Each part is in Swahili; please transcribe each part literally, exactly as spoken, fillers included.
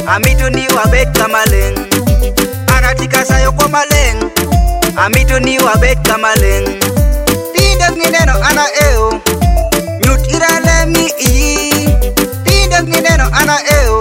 Amitu ni wabet kamaleng, anatika sayo kwa maleng. Amitu ni wabet kamaleng, tindak ngineno ana eo. Nyut irale mi iyi, tindak ngineno ana eo.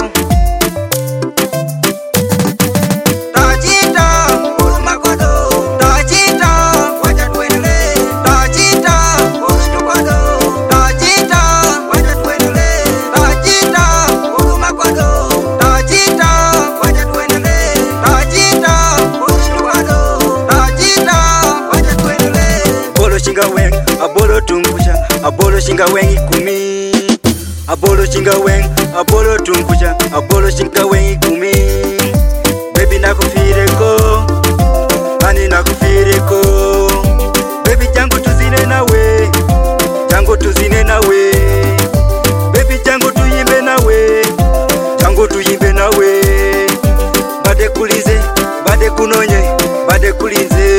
Abolo tungkucha, abolo shinga wengi kumi. Abolo shinga wengi, abolo tungkucha, abolo shinga wengi kumi. Baby nakufireko, ani nakufireko. Baby jangu tuzine nawe, jangu tuzine nawe. Baby jangu tuyimbe nawe, jangu tuyimbe nawe. Bade kulize, bade kunonye, bade kulize.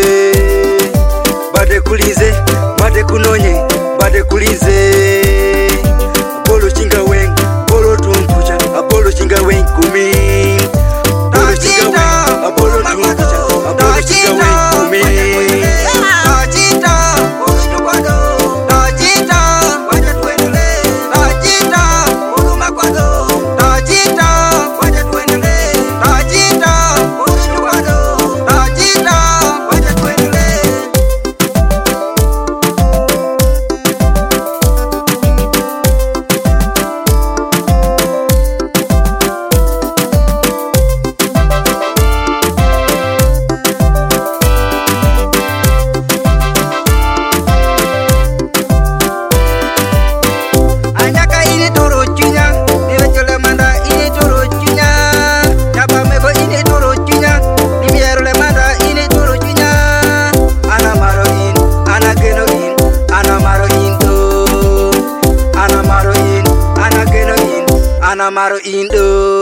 Bade kulize, bade kunonye, bade kulize. Abolo chinga weng, abolo tungkucha, abolo chinga weng kumi. Abolo chinga weng, abolo tungkucha, abolo chinga weng kumi. Anamaro Indo.